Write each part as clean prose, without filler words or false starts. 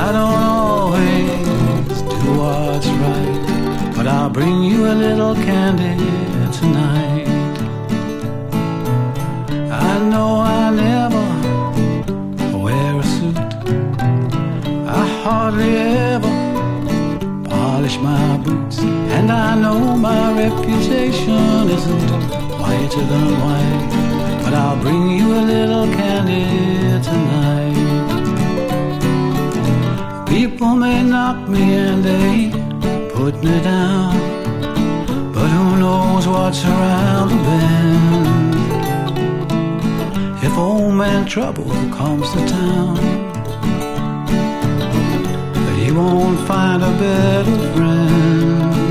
I don't always do what's right, but I'll bring you a little candy tonight. I know I never wear a suit, I hardly ever polish my boots, and I know my reputation isn't whiter than white, but I'll bring you a little candy tonight. People may knock me and they put me down, but who knows what's around the bend. If old man Trouble comes to town, he won't find a better friend.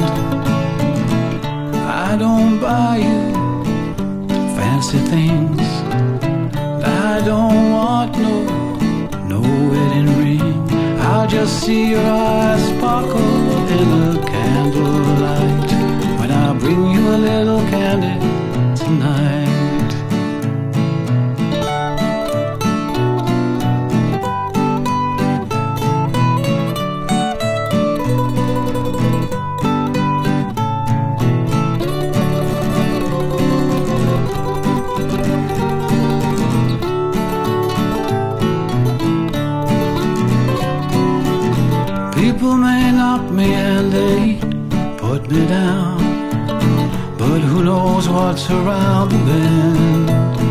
I don't buy you fancy things, I don't want no wedding ring. I'll just see your eyes sparkle in the candlelight when I bring you a little candy tonight. People may knock me and they put me down, but who knows what's around the bend.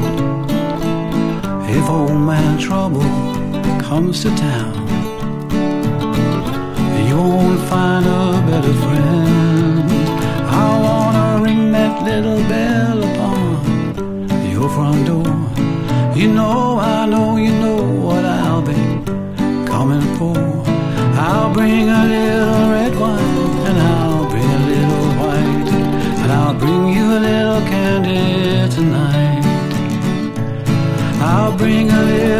If old man Trouble comes to town, you won't find a better friend. I wanna ring that little bell upon your front door. You know, I know, you know what I'll be coming for. I'll bring a little red wine, and I'll bring a little white, and I'll bring you a little candy tonight. I'll bring a little